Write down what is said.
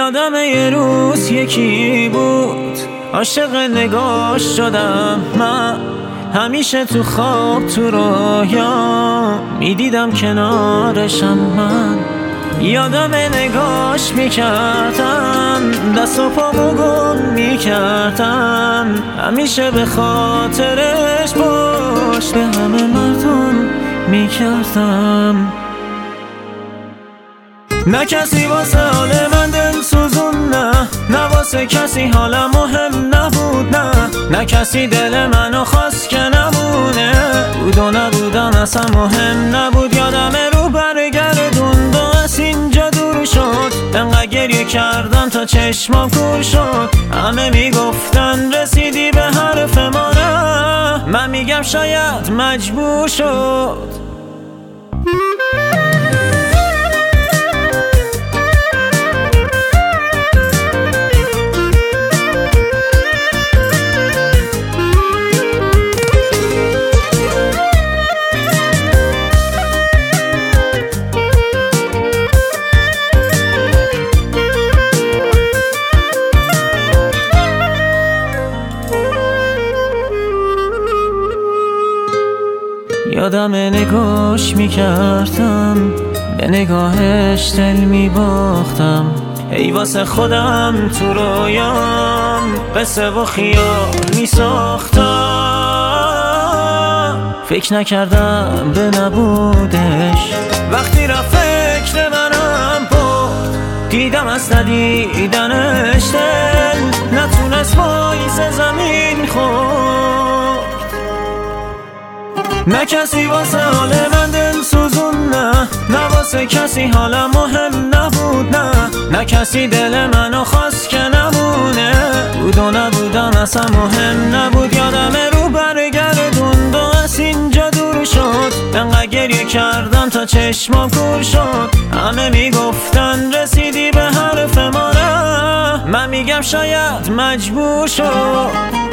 یادم یه روز یکی بود عاشق نگاش شدم من، همیشه تو خواب تو رویا میدیدم کنارشم من. یادم نگاش میکردم دست و پامو گم میکردم، همیشه به خاطرش پشت به همه مردم میکردم. نه کسی واسه حال من دل سوزون، نه واسه کسی حالم مهم نبود، نه کسی دل منو خواست که نمونه، بود و نبودم اصلا مهم نبود. یادم رو برگردوند و از اینجا دور شد، انقدر گریه کردم تا چشمام کور شد. همه میگفتن رسیدی به حرف ما، نه من میگم شاید مجبور شد. یادم نگاش میکردم به نگاهش دل میباختم، ای واسه خودم تو رویام قصه و خیال میساختم. فکر نکردم به نبودش، وقتی رفت فکر منم برد، دیدم از ندیدنش دل نتونست پاییز زمین خورد. نه کسی واسه حال من دل سوزون، نه واسه کسی حالم مهم نبود، نه کسی دل منو خواست که نمونه، بود و نبودم اصلا مهم نبود. یادم رو برگردوند و از اینجا دور شد، انقدر گریه کردم تا چشمام کور شد. همه میگفتن رسیدی به حرف ما، نه من میگم شاید مجبور شد.